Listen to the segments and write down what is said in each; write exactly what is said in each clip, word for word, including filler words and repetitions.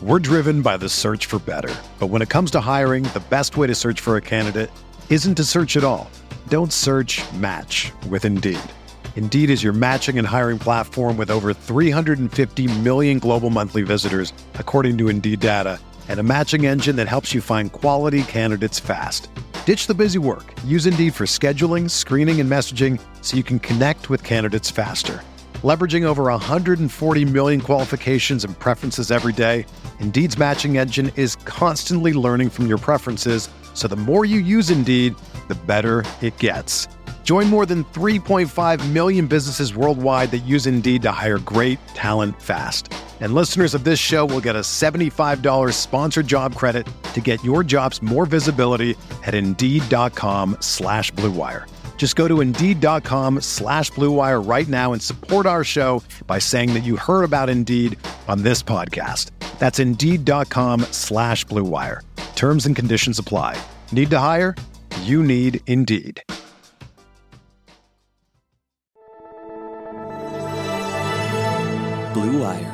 We're driven by the search for better. But when it comes to hiring, the best way to search for a candidate isn't to search at all. Don't search, match with Indeed. Indeed is your matching and hiring platform with over three hundred fifty million global monthly visitors, according to Indeed data, and a matching engine that helps you find quality candidates fast. Ditch the busy work. Use Indeed for scheduling, screening, and messaging so you can connect with candidates faster. Leveraging over one hundred forty million qualifications and preferences every day, Indeed's matching engine is constantly learning from your preferences, so the more you use Indeed, the better it gets. Join more than three point five million businesses worldwide that use Indeed to hire great talent fast. And listeners of this show will get a seventy-five dollars sponsored job credit to get your jobs more visibility at Indeed.com slash Blue Wire. Just go to Indeed.com slash Blue Wire right now and support our show by saying that you heard about Indeed on this podcast. That's Indeed.com slash Blue Wire. Terms and conditions apply. Need to hire? You need Indeed. Blue Wire.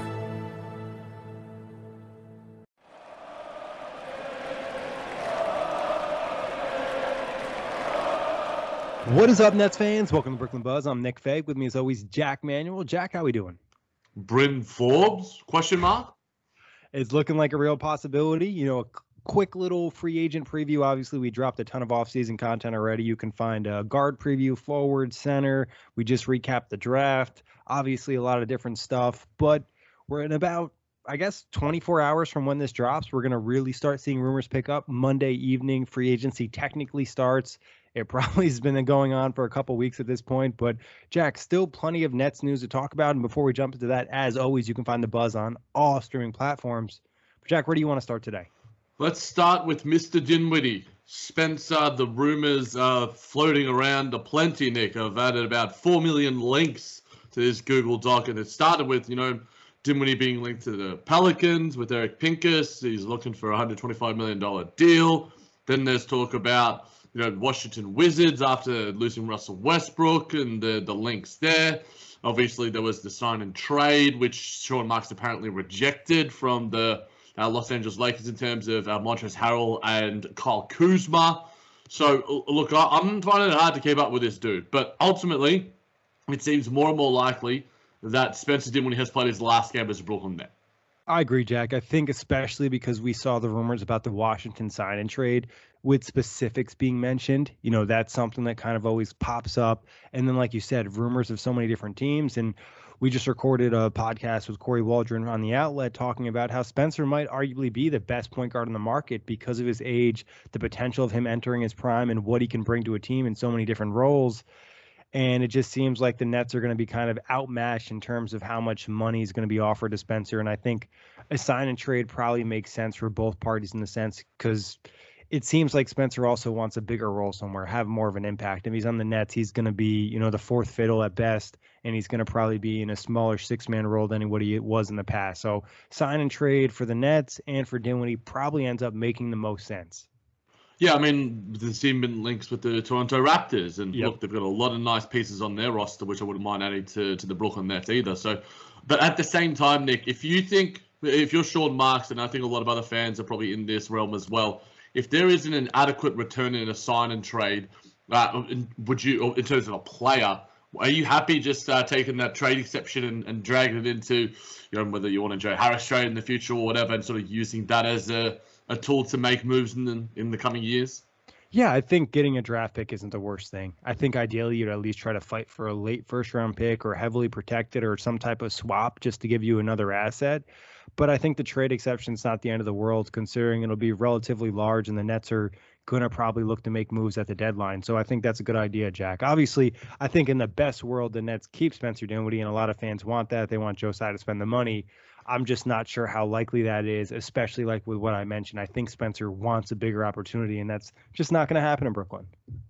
What is up, Nets fans? Welcome to Brooklyn Buzz. I'm Nick Fag. With me, as always, Jack Manuel. Jack, how we doing? Bryn Forbes? Question mark? It's looking like a real possibility. You know, a quick little free agent preview. Obviously, we dropped a ton of offseason content already. You can find a guard preview, forward, center. We just recapped the draft. Obviously, a lot of different stuff. But we're in about, I guess, twenty-four hours from when this drops. We're going to really start seeing rumors pick up. Monday evening, free agency technically starts. It probably has been going on for a couple weeks at this point. But, Jack, still plenty of Nets news to talk about. And before we jump into that, as always, you can find the Buzz on all streaming platforms. But, Jack, where do you want to start today? Let's start with Mister Dinwiddie. Spencer, the rumors are floating around aplenty, Nick. I've added about four million links to this Google Doc. And it started with, you know, Dinwiddie being linked to the Pelicans with Eric Pincus. He's looking for a one hundred twenty-five million dollars deal. Then there's talk about, you know, Washington Wizards after losing Russell Westbrook and the, the links there. Obviously, there was the sign and trade, which Sean Marks apparently rejected from the uh, Los Angeles Lakers in terms of uh, Montrezl Harrell and Kyle Kuzma. So, look, I, I'm finding it hard to keep up with this dude. But ultimately, it seems more and more likely that Spencer Dinwiddie has played his last game as a Brooklyn Net. I agree, Jack. I think especially because we saw the rumors about the Washington sign and trade with specifics being mentioned. You know, that's something that kind of always pops up. And then, like you said, rumors of so many different teams. And we just recorded a podcast with Corey Waldron on The Outlet talking about how Spencer might arguably be the best point guard in the market because of his age, the potential of him entering his prime, and what he can bring to a team in so many different roles. And it just seems like the Nets are going to be kind of outmatched in terms of how much money is going to be offered to Spencer. And I think a sign and trade probably makes sense for both parties in the sense because it seems like Spencer also wants a bigger role somewhere, have more of an impact. If he's on the Nets, he's going to be, you know, the fourth fiddle at best, and he's going to probably be in a smaller six-man role than what he was in the past. So sign and trade for the Nets and for Dinwiddie probably ends up making the most sense. Yeah, I mean, there's even links with the Toronto Raptors, and yep. look, they've got a lot of nice pieces on their roster, which I wouldn't mind adding to, to the Brooklyn Nets either. So, but at the same time, Nick, if you think, if you're Sean Marks, and I think a lot of other fans are probably in this realm as well, if there isn't an adequate return in a sign and trade, uh, would you, in terms of a player, are you happy just uh, taking that trade exception and, and dragging it into, you know, whether you want to Joe Harris trade in the future or whatever, and sort of using that as a a tool to make moves in the, in the coming years? Yeah, I think getting a draft pick isn't the worst thing. I think ideally you'd at least try to fight for a late first round pick or heavily protected or some type of swap just to give you another asset. But I think the trade exception is not the end of the world, considering it'll be relatively large and the Nets are going to probably look to make moves at the deadline. So I think that's a good idea, Jack. Obviously, I think in the best world, the Nets keep Spencer Dinwiddie, and a lot of fans want that. They want Joe Tsai to spend the money. I'm just not sure how likely that is, especially like with what I mentioned. I think Spencer wants a bigger opportunity, and that's just not going to happen in Brooklyn.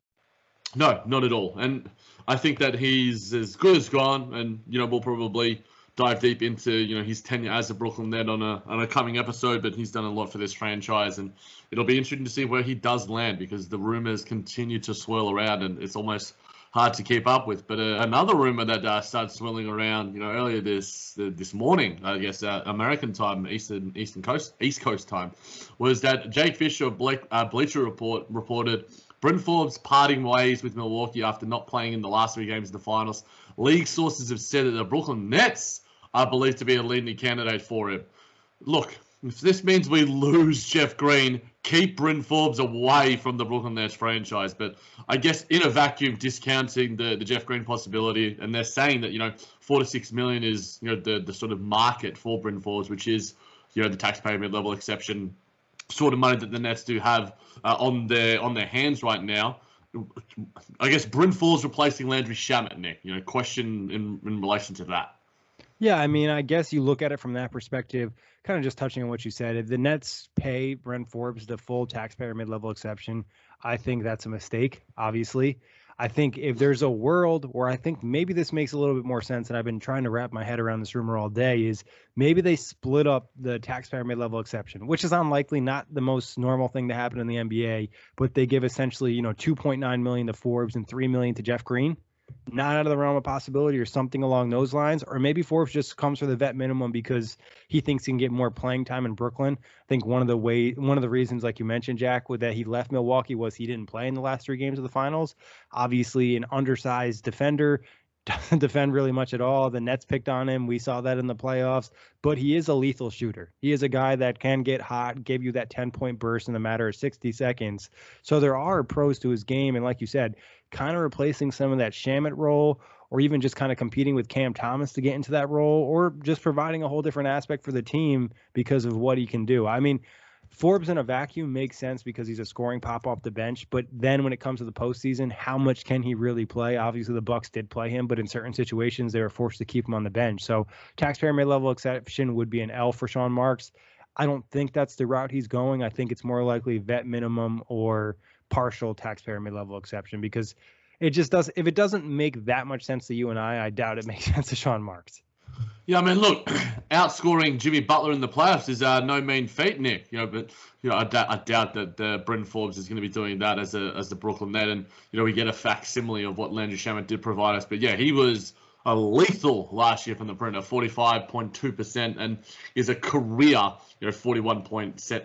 No, not at all. And I think that he's as good as gone, and, you know, we'll probably dive deep into, you know, his tenure as a Brooklyn Net on a on a coming episode, but he's done a lot for this franchise, and it'll be interesting to see where he does land because the rumors continue to swirl around, and it's almost hard to keep up with. But uh, another rumor that uh, started swirling around, you know, earlier this uh, this morning, I guess uh, American time, Eastern Eastern Coast East Coast time, was that Jake Fisher of Blake, uh, Bleacher Report reported Bryn Forbes parting ways with Milwaukee after not playing in the last three games of the finals. League sources have said that the Brooklyn Nets are believed to be a leading candidate for him. Look, if this means we lose Jeff Green, keep Bryn Forbes away from the Brooklyn Nets franchise. But I guess in a vacuum, discounting the, the Jeff Green possibility, and they're saying that, you know, four to six million is, you know, the, the sort of market for Bryn Forbes, which is, you know, the taxpayer mid-level exception sort of money that the Nets do have uh, on their on their hands right now. I guess Bryn Forbes replacing Landry Shamet, Nick. You know, question in, in relation to that. Yeah, I mean, I guess you look at it from that perspective, kind of just touching on what you said. If the Nets pay Bryn Forbes the full taxpayer mid-level exception, I think that's a mistake, obviously. I think if there's a world where I think maybe this makes a little bit more sense, and I've been trying to wrap my head around this rumor all day, is maybe they split up the taxpayer mid-level exception, which is unlikely, not the most normal thing to happen in the N B A, but they give essentially, you know, two point nine million dollars to Forbes and three million dollars to Jeff Green. Not out of the realm of possibility, or something along those lines. Or maybe Forbes just comes for the vet minimum because he thinks he can get more playing time in Brooklyn. I think one of the way one of the reasons, like you mentioned, Jack, with that he left Milwaukee was he didn't play in the last three games of the finals. Obviously an undersized defender, doesn't defend really much at all. The Nets picked on him. We saw that in the playoffs, but he is a lethal shooter. He is a guy that can get hot, give you that ten point burst in a matter of sixty seconds. So there are pros to his game. And like you said, kind of replacing some of that Shamet role, or even just kind of competing with Cam Thomas to get into that role, or just providing a whole different aspect for the team because of what he can do. I mean, Forbes in a vacuum makes sense because he's a scoring pop off the bench. But then when it comes to the postseason, how much can he really play? Obviously, the Bucks did play him, but in certain situations, they were forced to keep him on the bench. So taxpayer mid-level exception would be an L for Sean Marks. I don't think that's the route he's going. I think it's more likely vet minimum or partial taxpayer mid-level exception, because it just does. If it doesn't make that much sense to you and I, I doubt it makes sense to Sean Marks. Yeah, I mean, look, outscoring Jimmy Butler in the playoffs is uh, no mean feat, Nick. You know, but you know, I, doubt, I doubt that uh, Bryn Forbes is going to be doing that as a as the Brooklyn Net, and you know, we get a facsimile of what Landry Shamet did provide us. But yeah, he was a lethal last year from the perimeter, forty-five point two percent, and is a career, you know, forty-one percent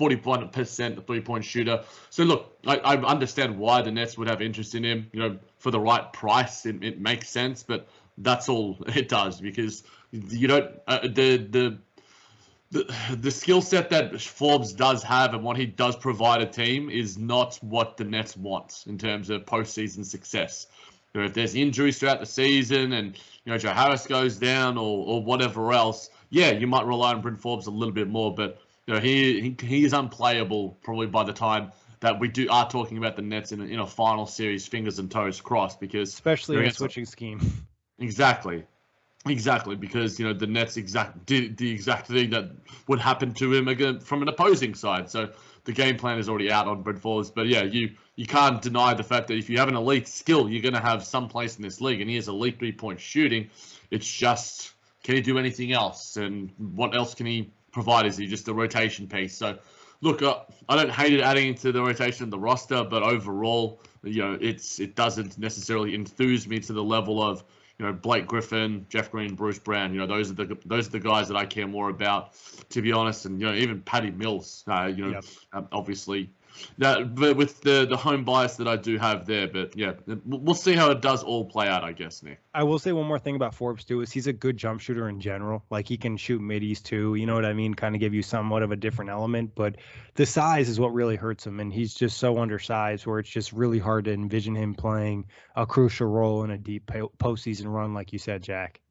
three-point shooter. So look, I, I understand why the Nets would have interest in him. You know, for the right price, it, it makes sense, but that's all it does, because you don't uh, the the the the skill set that Forbes does have and what he does provide a team is not what the Nets want in terms of postseason success. You know, if there's injuries throughout the season and you know Joe Harris goes down or or whatever else, yeah, you might rely on Bryn Forbes a little bit more, but you know he he, he is unplayable probably by the time that we do are talking about the Nets in a, in a final series, fingers and toes crossed, because especially in a switching scheme. Exactly. Exactly, because you know the Nets exact did the exact thing that would happen to him again from an opposing side. So the game plan is already out on Bryn Forbes. But yeah, you you can't deny the fact that if you have an elite skill, you're going to have some place in this league, and he has elite three-point shooting. It's just, can he do anything else? And what else can he provide? Is he just a rotation piece? So look, uh, I don't hate it adding to the rotation of the roster, but overall, you know, it's it doesn't necessarily enthuse me to the level of, you know, Blake Griffin, Jeff Green, Bruce Brown. You know, those are the those are the guys that I care more about, to be honest. And you know, even Patty Mills. Uh, you know, yep. um, obviously, that but with the the home bias that I do have there. But yeah, we'll see how it does all play out, I guess, Nick. I will say one more thing about Forbes too, is he's a good jump shooter in general. Like he can shoot middies too. You know what I mean? Kind of give you somewhat of a different element. But the size is what really hurts him, and he's just so undersized where it's just really hard to envision him playing a crucial role in a deep postseason run, like you said, Jack.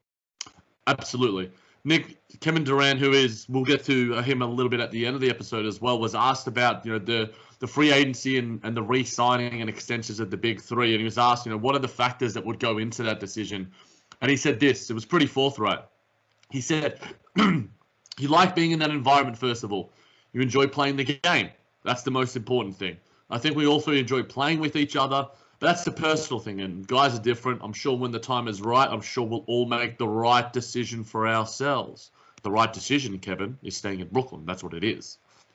Absolutely. Nick, Kevin Durant, who is, we'll get to him a little bit at the end of the episode as well, was asked about, you know, the, the free agency and, and the re-signing and extensions of the big three. And he was asked, you know, what are the factors that would go into that decision? And he said this, it was pretty forthright. He said, you like being in that environment, first of all. You enjoy playing the game. That's the most important thing. I think we also enjoy playing with each other. That's the personal thing, and guys are different. I'm sure when the time is right, I'm sure we'll all make the right decision for ourselves. The right decision, Kevin, is staying in Brooklyn. That's what it is.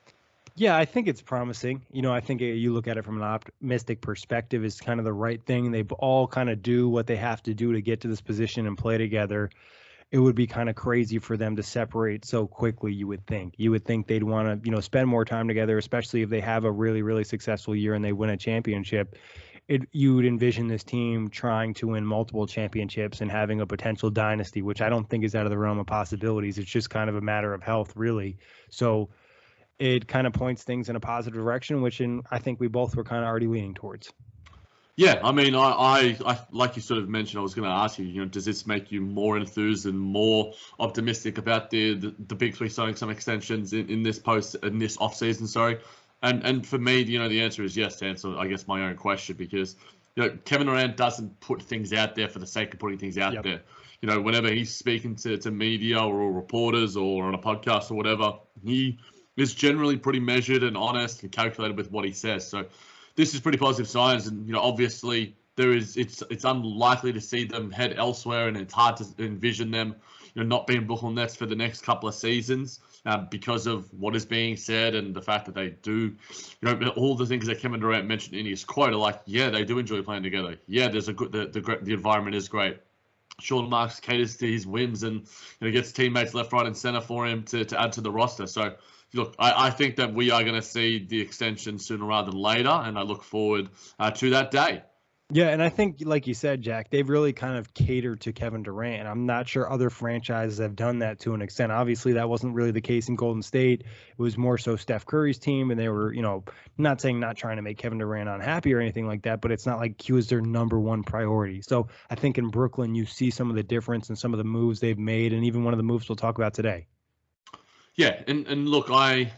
Yeah, I think it's promising. You know, I think you look at it from an optimistic perspective is kind of the right thing. They all kind of do what they have to do to get to this position and play together. It would be kind of crazy for them to separate so quickly, you would think. You would think they'd want to, you know, spend more time together, especially if they have a really, really successful year and they win a championship. It, you would envision this team trying to win multiple championships and having a potential dynasty, which I don't think is out of the realm of possibilities. It's just kind of a matter of health, really. So it kind of points things in a positive direction, which in, I think we both were kind of already leaning towards. Yeah, I mean, I, I, I like you sort of mentioned, I was going to ask you, you know, does this make you more enthused and more optimistic about the the, the big three signing some extensions in, in this post in this off season? Sorry, and and for me, you know, the answer is yes. To answer, I guess, my own question, because you know Kevin Durant doesn't put things out there for the sake of putting things out yep. there. You know, whenever he's speaking to to media or reporters or on a podcast or whatever, he is generally pretty measured and honest and calculated with what he says. So this is pretty positive signs, and you know, obviously there is it's it's unlikely to see them head elsewhere, and it's hard to envision them, you know, not being Brooklyn Nets for the next couple of seasons uh, because of what is being said and the fact that they do, you know, all the things that Kevin Durant mentioned in his quote are like, yeah, they do enjoy playing together. Yeah, there's a good the the, the environment is great. Sean Marks caters to his whims and you know, gets teammates left, right, and center for him to, to add to the roster. So. Look, I, I think that we are going to see the extension sooner rather than later, and I look forward uh, to that day. Yeah, and I think, like you said, Jack, they've really kind of catered to Kevin Durant. I'm not sure other franchises have done that to an extent. Obviously, that wasn't really the case in Golden State. It was more so Steph Curry's team, and they were, you know, not saying not trying to make Kevin Durant unhappy or anything like that, but it's not like he was their number one priority. So I think in Brooklyn, you see some of the difference in some of the moves they've made, and even one of the moves we'll talk about today. Yeah, and, and look, I,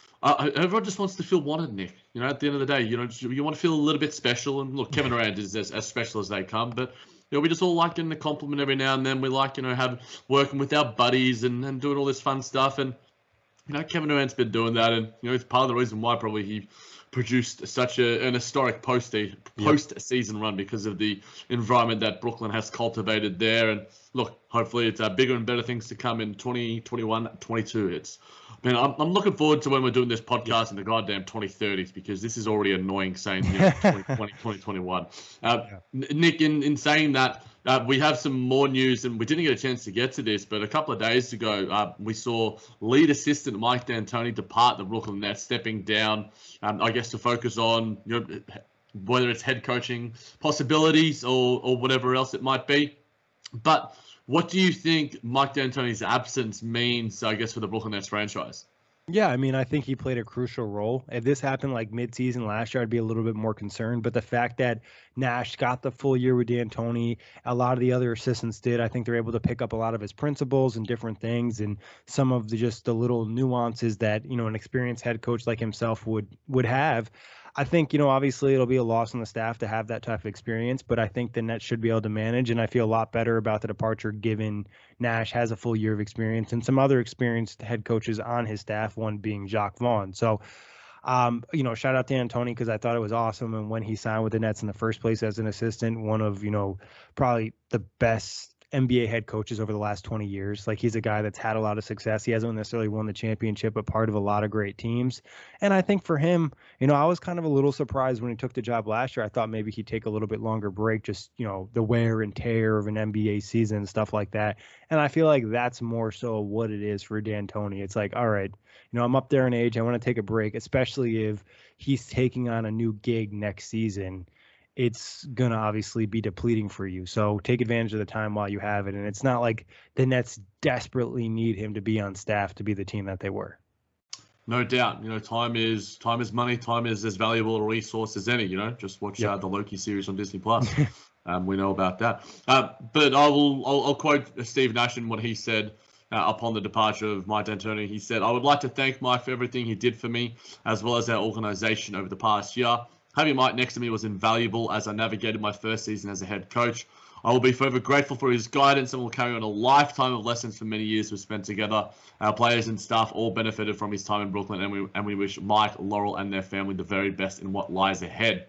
I everyone just wants to feel wanted, Nick. You know, at the end of the day, you know, you want to feel a little bit special. And look, Kevin Durant is as, as special as they come, but you know, we just all like getting a compliment every now and then. We like, you know, have working with our buddies and, and doing all this fun stuff. And you know, Kevin Durant's been doing that, and you know, it's part of the reason why probably he produced such a, an historic post post season run because of the environment that Brooklyn has cultivated there. And look, hopefully it's uh, bigger and better things to come in twenty twenty-one, twenty-two. It's, man, I'm, I'm looking forward to when we're doing this podcast in the goddamn twenty thirties, because this is already annoying saying, you know, twenty twenty, twenty twenty-one. Uh, yeah. Nick, in, in saying that, uh, we have some more news, and we didn't get a chance to get to this, but a couple of days ago, uh, we saw lead assistant Mike D'Antoni depart the Brooklyn Nets, stepping down, um, I guess, to focus on, you know, whether it's head coaching possibilities or, or whatever else it might be. But what do you think Mike D'Antoni's absence means, I guess, for the Brooklyn Nets franchise? Yeah, I mean, I think he played a crucial role. If this happened like mid-season last year, I'd be a little bit more concerned. But the fact that Nash got the full year with D'Antoni, a lot of the other assistants did. I think they're able to pick up a lot of his principles and different things, and some of the just the little nuances that, you know, an experienced head coach like himself would would have. I think, you know, obviously it'll be a loss on the staff to have that type of experience, but I think the Nets should be able to manage, and I feel a lot better about the departure given Nash has a full year of experience and some other experienced head coaches on his staff, one being Jacques Vaughn. So, um, you know, shout out to D'Antoni because I thought it was awesome. And when he signed with the Nets in the first place as an assistant, one of, you know, probably the best N B A head coaches over the last twenty years. Like, he's a guy that's had a lot of success. He hasn't necessarily won the championship, but part of a lot of great teams. And I think for him, you know, I was kind of a little surprised when he took the job last year. I thought maybe he'd take a little bit longer break, just, you know, the wear and tear of an N B A season and stuff like that. And I feel like that's more so what it is for D'Antoni. It's like, all right, you know, I'm up there in age. I want to take a break, especially if he's taking on a new gig next season. It's going to obviously be depleting for you. So take advantage of the time while you have it. And it's not like the Nets desperately need him to be on staff to be the team that they were. No doubt. You know, time is time is money. Time is as valuable a resource as any. You know, just watch yep. uh, the Loki series on Disney Plus. um, we know about that. Uh, but I will. I'll, I'll quote Steve Nash and what he said uh, upon the departure of Mike D'Antoni. He said, "I would like to thank Mike for everything he did for me, as well as our organization over the past year. Having Mike next to me was invaluable as I navigated my first season as a head coach. I will be forever grateful for his guidance and will carry on a lifetime of lessons for many years we've spent together. Our players and staff all benefited from his time in Brooklyn, and we and we wish Mike, Laurel, and their family the very best in what lies ahead."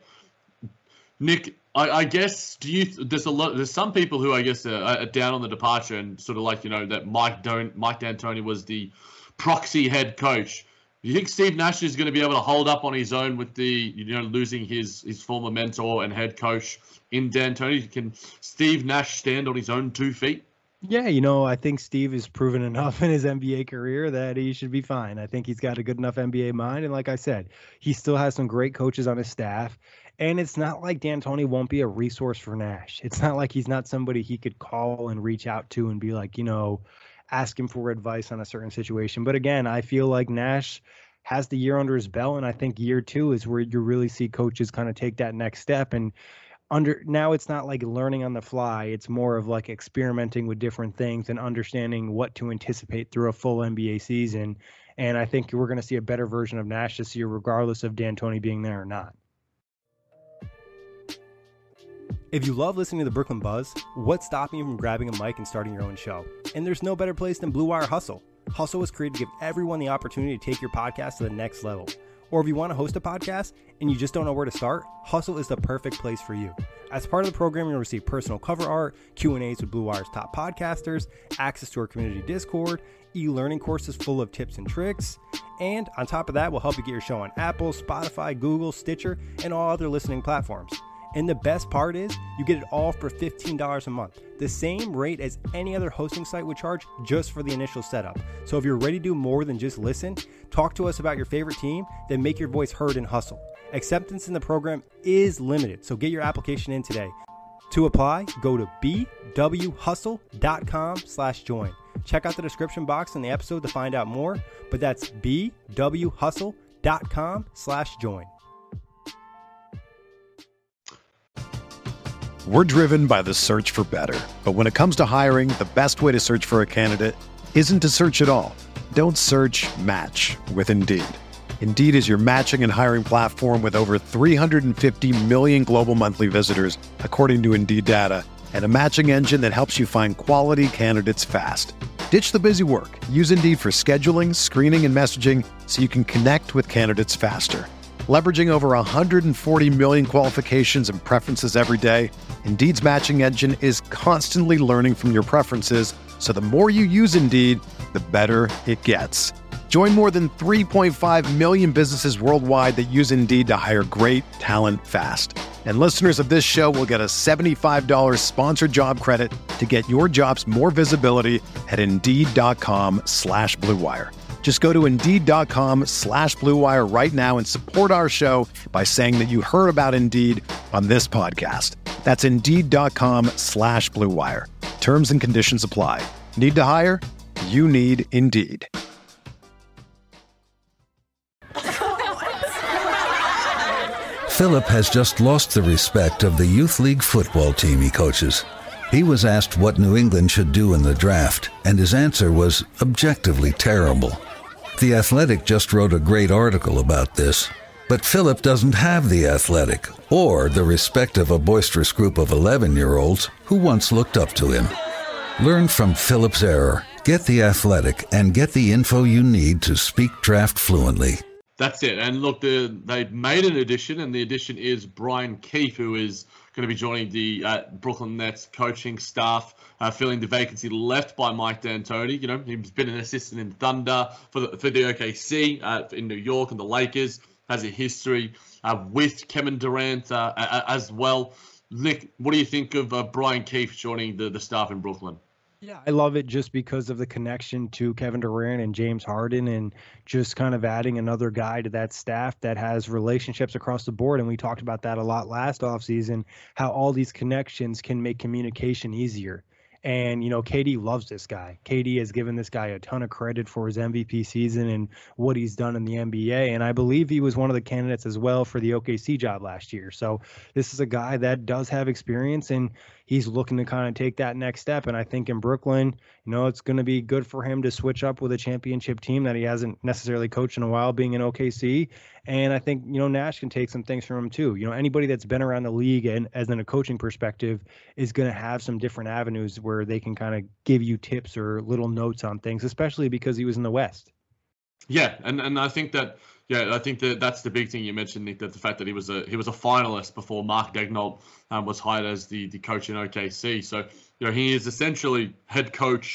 Nick, I, I guess do you? There's a lot. There's some people who I guess are, are down on the departure and sort of like, you know, that Mike don't Mike D'Antoni was the proxy head coach. Do you think Steve Nash is going to be able to hold up on his own with the, you know, losing his his former mentor and head coach in D'Antoni? Can Steve Nash stand on his own two feet? Yeah, you know, I think Steve has proven enough in his N B A career that he should be fine. I think he's got a good enough N B A mind. And like I said, he still has some great coaches on his staff. And it's not like D'Antoni won't be a resource for Nash. It's not like he's not somebody he could call and reach out to and be like, you know, ask him for advice on a certain situation. But again, I feel like Nash has the year under his belt. And I think year two is where you really see coaches kind of take that next step. And under now it's not like learning on the fly. It's more of like experimenting with different things and understanding what to anticipate through a full N B A season. And I think we're going to see a better version of Nash this year, regardless of D'Antoni being there or not. If you love listening to the Brooklyn Buzz, what's stopping you from grabbing a mic and starting your own show? And there's no better place than Blue Wire Hustle. Hustle was created to give everyone the opportunity to take your podcast to the next level. Or if you want to host a podcast and you just don't know where to start, Hustle is the perfect place for you. As part of the program, you'll receive personal cover art, Q and A's with Blue Wire's top podcasters, access to our community Discord, e-learning courses full of tips and tricks, and on top of that, we'll help you get your show on Apple, Spotify, Google, Stitcher, and all other listening platforms. And the best part is, you get it all for fifteen dollars a month, the same rate as any other hosting site would charge just for the initial setup. So if you're ready to do more than just listen, talk to us about your favorite team, then make your voice heard in Hustle. Acceptance in the program is limited, so get your application in today. To apply, go to bwhustle.com slash join. Check out the description box in the episode to find out more, but that's bwhustle.com slash join. We're driven by the search for better. But when it comes to hiring, the best way to search for a candidate isn't to search at all. Don't search, match with Indeed. Indeed is your matching and hiring platform with over three hundred fifty million global monthly visitors, according to Indeed data, and a matching engine that helps you find quality candidates fast. Ditch the busy work. Use Indeed for scheduling, screening, and messaging so you can connect with candidates faster. Leveraging over one hundred forty million qualifications and preferences every day, Indeed's matching engine is constantly learning from your preferences, so the more you use Indeed, the better it gets. Join more than three point five million businesses worldwide that use Indeed to hire great talent fast. And listeners of this show will get a seventy-five dollars sponsored job credit to get your jobs more visibility at Indeed.com slash Blue Wire. Just go to Indeed.com slash Blue Wire right now and support our show by saying that you heard about Indeed on this podcast. That's Indeed.com slash Blue Wire. Terms and conditions apply. Need to hire? You need Indeed. Philip has just lost the respect of the youth league football team he coaches. He was asked what New England should do in the draft, and his answer was objectively terrible. The Athletic just wrote a great article about this, but Philip doesn't have the Athletic or the respect of a boisterous group of eleven-year-olds who once looked up to him. Learn from Philip's error, get the Athletic, and get the info you need to speak draft fluently. That's it. And look, the, they've made an addition, and the addition is Brian Keefe, who is going to be joining the uh, Brooklyn Nets coaching staff, uh, filling the vacancy left by Mike D'Antoni. You know, he's been an assistant in Thunder for the, for the O K C uh, in New York and the Lakers, has a history uh, with Kevin Durant uh, as well. Nick, what do you think of uh, Brian Keefe joining the, the staff in Brooklyn? Yeah, I love it just because of the connection to Kevin Durant and James Harden, and just kind of adding another guy to that staff that has relationships across the board. And we talked about that a lot last offseason, how all these connections can make communication easier. And, you know, K D loves this guy. K D has given this guy a ton of credit for his M V P season and what he's done in the N B A. And I believe he was one of the candidates as well for the O K C job last year. So this is a guy that does have experience, and he's looking to kind of take that next step. And I think in Brooklyn, you know, it's going to be good for him to switch up with a championship team that he hasn't necessarily coached in a while, being in O K C. And I think, you know, Nash can take some things from him too. You know, anybody that's been around the league and as in a coaching perspective is going to have some different avenues where they can kind of give you tips or little notes on things, especially because he was in the West. Yeah, and, and I think that yeah, I think that that's the big thing you mentioned, Nick, that the fact that he was a he was a finalist before Mark Daigneault um, was hired as the, the coach in O K C. So, you know, he is essentially head coach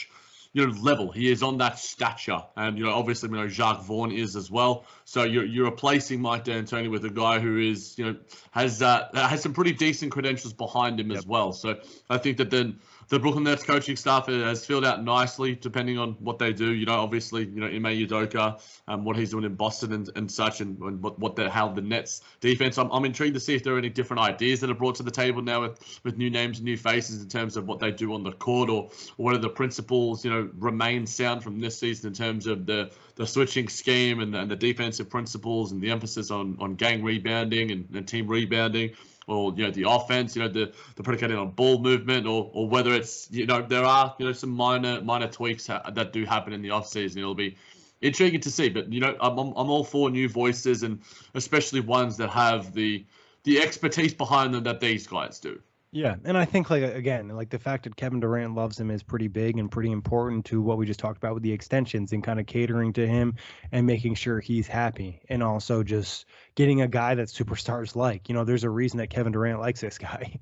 you know, level. He is on that stature. And, you know, obviously, we know Jacques Vaughn is as well. So you're, you're replacing Mike D'Antoni with a guy who is, you know, has uh, has some pretty decent credentials behind him yep. as well. So I think that then the Brooklyn Nets coaching staff has filled out nicely, depending on what they do. You know, obviously, you know, Ime Udoka, um, what he's doing in Boston and, and such, and, and what what the how the Nets defense. I'm I'm intrigued to see if there are any different ideas that are brought to the table now with, with new names and new faces in terms of what they do on the court, or, or what are the principles, you know, remain sound from this season in terms of the, the switching scheme and the, and the defensive principles and the emphasis on, on gang rebounding and, and team rebounding. Or, you know, the offense, you know, the, the predicated on ball movement, or, or whether it's, you know, there are, you know, some minor minor tweaks ha- that do happen in the offseason. It'll be intriguing to see. But, you know, I'm, I'm I'm all for new voices, and especially ones that have the the expertise behind them that these guys do. Yeah, and I think, like, again, like the fact that Kevin Durant loves him is pretty big and pretty important to what we just talked about with the extensions and kind of catering to him and making sure he's happy, and also just getting a guy that superstars like. You know, there's a reason that Kevin Durant likes this guy.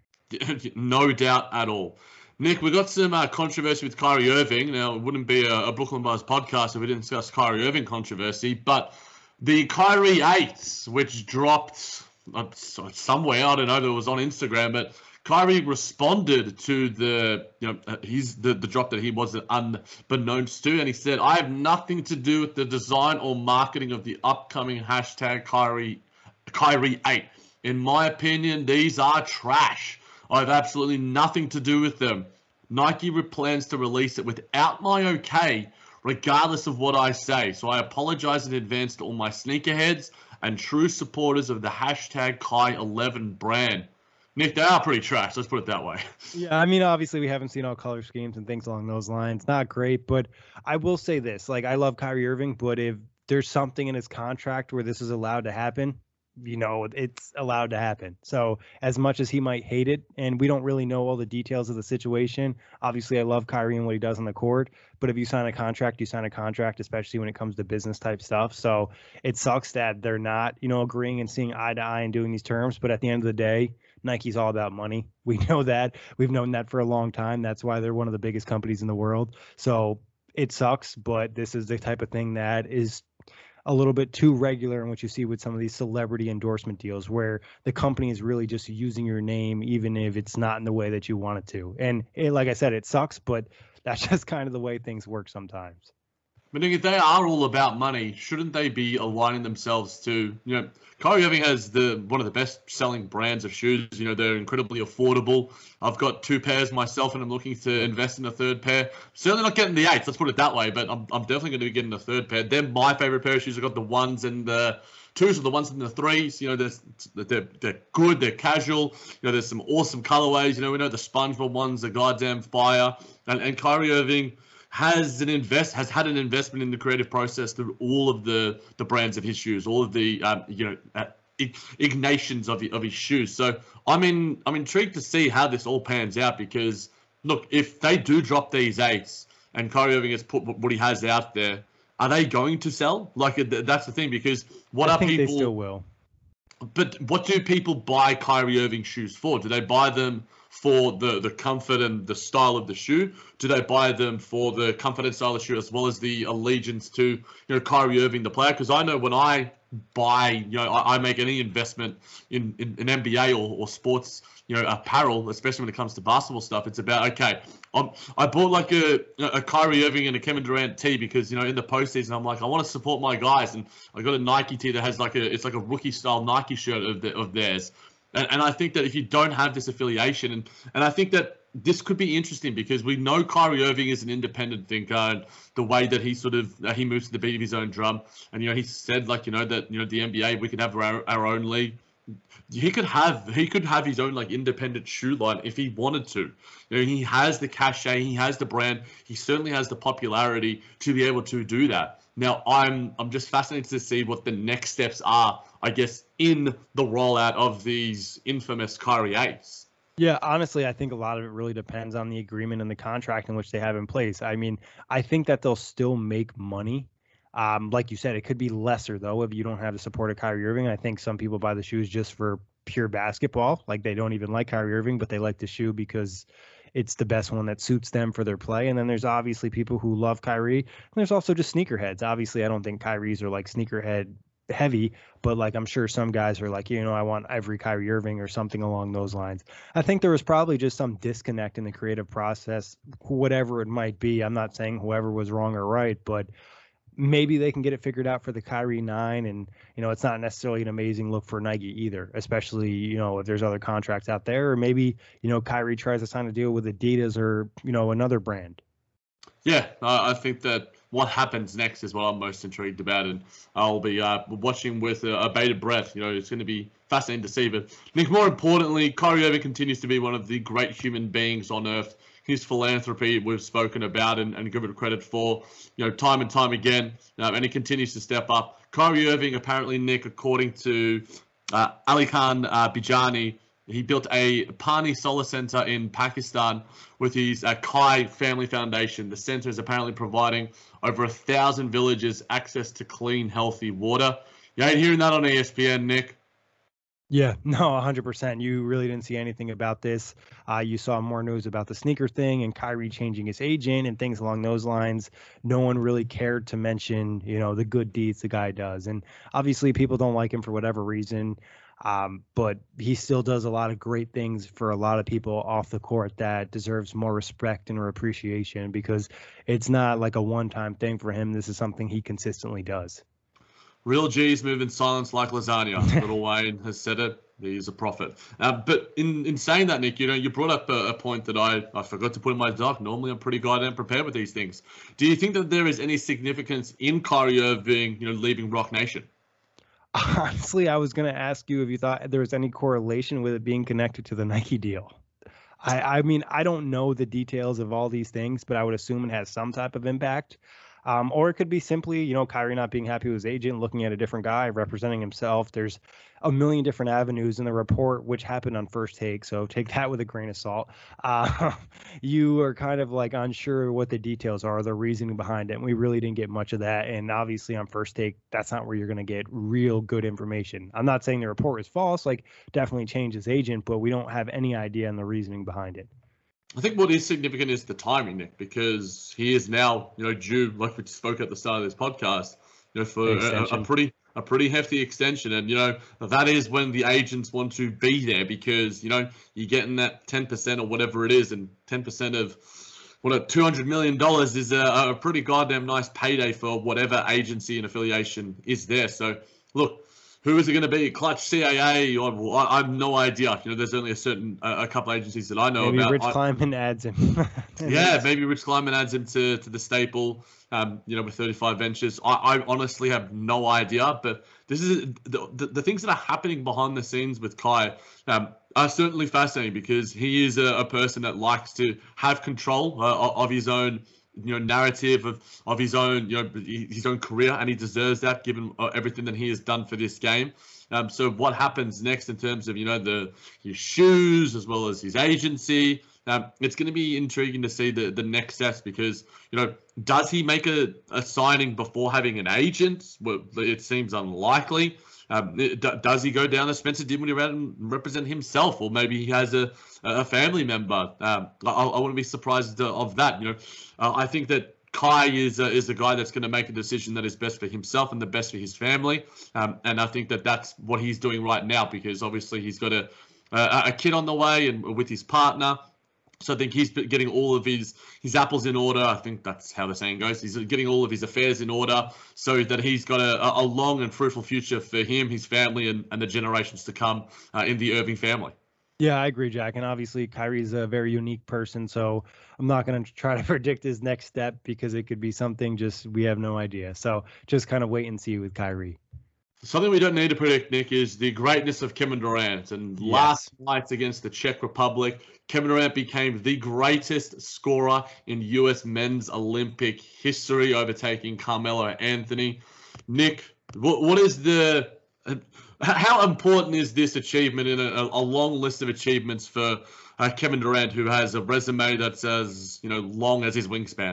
No doubt at all. Nick, we got some uh, controversy with Kyrie Irving. Now, it wouldn't be a, a Brooklyn Buzz podcast if we didn't discuss Kyrie Irving controversy, but the Kyrie eights, which dropped uh, somewhere, I don't know, that was on Instagram, but Kyrie responded to the, you know, uh, he's the, the drop that he wasn't unbeknownst to, and he said, "I have nothing to do with the design or marketing of the upcoming hashtag Kyrie Kyrie eight. In my opinion, these are trash. I have absolutely nothing to do with them. Nike plans to release it without my okay, regardless of what I say. So I apologize in advance to all my sneakerheads and true supporters of the hashtag Kai eleven brand." Nick, they are pretty trash. Let's put it that way. Yeah, I mean, obviously we haven't seen all color schemes and things along those lines. Not great, but I will say this. Like, I love Kyrie Irving, but if there's something in his contract where this is allowed to happen, you know, it's allowed to happen. So as much as he might hate it, and we don't really know all the details of the situation, obviously I love Kyrie and what he does on the court, but if you sign a contract, you sign a contract, especially when it comes to business type stuff. So it sucks that they're not, you know, agreeing and seeing eye to eye and doing these terms. But at the end of the day, Nike's all about money. We know that. We've known that for a long time. That's why they're one of the biggest companies in the world. So it sucks, but this is the type of thing that is a little bit too regular in what you see with some of these celebrity endorsement deals, where the company is really just using your name, even if it's not in the way that you want it to. And it, like I said, it sucks, but that's just kind of the way things work sometimes. But if they are all about money, shouldn't they be aligning themselves to, you know, Kyrie Irving has the one of the best selling brands of shoes. You know, they're incredibly affordable. I've got two pairs myself, and I'm looking to invest in a third pair. Certainly not getting the eights, let's put it that way, but I'm, I'm definitely going to be getting a third pair. They're my favorite pair of shoes. I've got the ones and the twos, or the ones and the threes. You know, they're, they're, they're good, they're casual. You know, there's some awesome colorways. You know, we know the SpongeBob ones are goddamn fire. And, and Kyrie Irving has an invest has had an investment in the creative process through all of the the brands of his shoes, all of the um, you know uh, ignitions of of his shoes. So I'm in I'm intrigued to see how this all pans out, because look, if they do drop these eights and Kyrie Irving has put what he has out there, are they going to sell? Like, that's the thing, because what I are think people? They still will. But what do people buy Kyrie Irving shoes for? Do they buy them for the, the comfort and the style of the shoe? Do they buy them for the comfort and style of the shoe, as well as the allegiance to, you know, Kyrie Irving, the player? Because I know when I buy, you know, I, I make any investment in, in, in N B A or, or sports, you know, apparel, especially when it comes to basketball stuff, it's about, okay, I'm, I bought like a, a Kyrie Irving and a Kevin Durant tee because, you know, in the postseason, I'm like, I want to support my guys. And I got a Nike tee that has like a, it's like a rookie style Nike shirt of, the, of theirs. And, and I think that if you don't have this affiliation, and, and I think that this could be interesting, because we know Kyrie Irving is an independent thinker, and the way that he sort of, uh, he moves to the beat of his own drum. And, you know, he said, like, you know, that, you know, the N B A, we could have our, our own league. He could have he could have his own like independent shoe line if he wanted to. You know, he has the cachet, he has the brand, he certainly has the popularity to be able to do that. Now, I'm I'm just fascinated to see what the next steps are, I guess, in the rollout of these infamous Kyrie eights. Yeah, honestly, I think a lot of it really depends on the agreement and the contract in which they have in place. I mean, I think that they'll still make money. Um, like you said, it could be lesser, though, if you don't have the support of Kyrie Irving. I think some people buy the shoes just for pure basketball. Like, they don't even like Kyrie Irving, but they like the shoe because it's the best one that suits them for their play. And then there's obviously people who love Kyrie. And there's also just sneakerheads. Obviously, I don't think Kyrie's are like sneakerhead heavy, but like I'm sure some guys are like, you know, I want every Kyrie Irving or something along those lines. I think there was probably just some disconnect in the creative process, whatever it might be. I'm not saying whoever was wrong or right, but maybe they can get it figured out for the Kyrie nine. And, you know, it's not necessarily an amazing look for Nike either, especially, you know, if there's other contracts out there, or maybe, you know, Kyrie tries to sign a deal with Adidas or, you know, another brand. Yeah, uh, I think that what happens next is what I'm most intrigued about, and I'll be uh, watching with a, a bated breath. You know, it's going to be fascinating to see. But I think more importantly, Kyrie Irving continues to be one of the great human beings on earth. His philanthropy we've spoken about and, and given credit for, you know, time and time again, um, and he continues to step up. Kyrie Irving, apparently, Nick, according to uh, Ali Khan uh, Bijani, he built a Pani Solar Center in Pakistan with his uh, Kai Family Foundation. The center is apparently providing over a thousand villages access to clean, healthy water. You ain't hearing that on E S P N, Nick. Yeah, no, one hundred percent. You really didn't see anything about this. Uh, you saw more news about the sneaker thing and Kyrie changing his agent and things along those lines. No one really cared to mention, you know, the good deeds the guy does. And obviously people don't like him for whatever reason. Um, but he still does a lot of great things for a lot of people off the court that deserves more respect and appreciation, because it's not like a one-time thing for him. This is something he consistently does. Real G's move in silence like lasagna. Little Wayne has said it. He's a prophet. Uh, but in, in saying that, Nick, you know, you brought up a, a point that I, I forgot to put in my doc. Normally, I'm pretty goddamn prepared with these things. Do you think that there is any significance in Kyrie Irving, you know, leaving Rock Nation? Honestly, I was going to ask you if you thought there was any correlation with it being connected to the Nike deal. I, I mean, I don't know the details of all these things, but I would assume it has some type of impact. Um, or it could be simply, you know, Kyrie not being happy with his agent, looking at a different guy, representing himself. There's a million different avenues in the report, which happened on First Take. So take that with a grain of salt. Uh, you are kind of like unsure what the details are, the reasoning behind it. And we really didn't get much of that. And obviously on First Take, that's not where you're going to get real good information. I'm not saying the report is false, like definitely change his agent, but we don't have any idea on the reasoning behind it. I think what is significant is the timing, Nick, because he is now, you know, due, like we spoke at the start of this podcast, you know, for a, a pretty a pretty hefty extension. And, you know, that is when the agents want to be there, because, you know, you're getting that ten percent or whatever it is, and ten percent of what, two hundred million dollars is a, a pretty goddamn nice payday for whatever agency and affiliation is there. So, look, who is it going to be? Clutch, C A A? Or, I, I have no idea. You know, there's only a certain uh, a couple agencies that I know maybe about. Rich I, Kleiman adds him. yeah, maybe Rich Kleiman adds him to, to the staple. Um, you know, with thirty-five Ventures. I, I honestly have no idea. But this is the, the the things that are happening behind the scenes with Kai um, are certainly fascinating, because he is a, a person that likes to have control uh, of his own, you know, narrative of, of his own, you know, his own career, and he deserves that given uh, everything that he has done for this game. Um, so what happens next in terms of, you know, the his shoes as well as his agency? Um, it's going to be intriguing to see the, the next steps, because, you know, does he make a, a signing before having an agent? Well, it seems unlikely. Um, it, does he go down the Spencer Dinwiddie route and represent himself, or maybe he has a a family member? Um, I, I wouldn't be surprised of that. You know, uh, I think that Kai is a, is a guy that's going to make a decision that is best for himself and the best for his family. Um, and I think that that's what he's doing right now, because obviously he's got a a, a kid on the way and with his partner. So I think he's getting all of his, his apples in order. I think that's how the saying goes. He's getting all of his affairs in order so that he's got a, a long and fruitful future for him, his family, and, and the generations to come uh, in the Irving family. Yeah, I agree, Jack. And obviously Kyrie's a very unique person, so I'm not going to try to predict his next step, because it could be something just we have no idea. So just kind of wait and see with Kyrie. Something we don't need to predict, Nick, is the greatness of Kevin Durant. And yes. Last night against the Czech Republic, Kevin Durant became the greatest scorer in U S men's Olympic history, overtaking Carmelo Anthony. Nick, what, what is the uh, how important is this achievement in a, a long list of achievements for uh, Kevin Durant, who has a resume that's as, you know, long as his wingspan?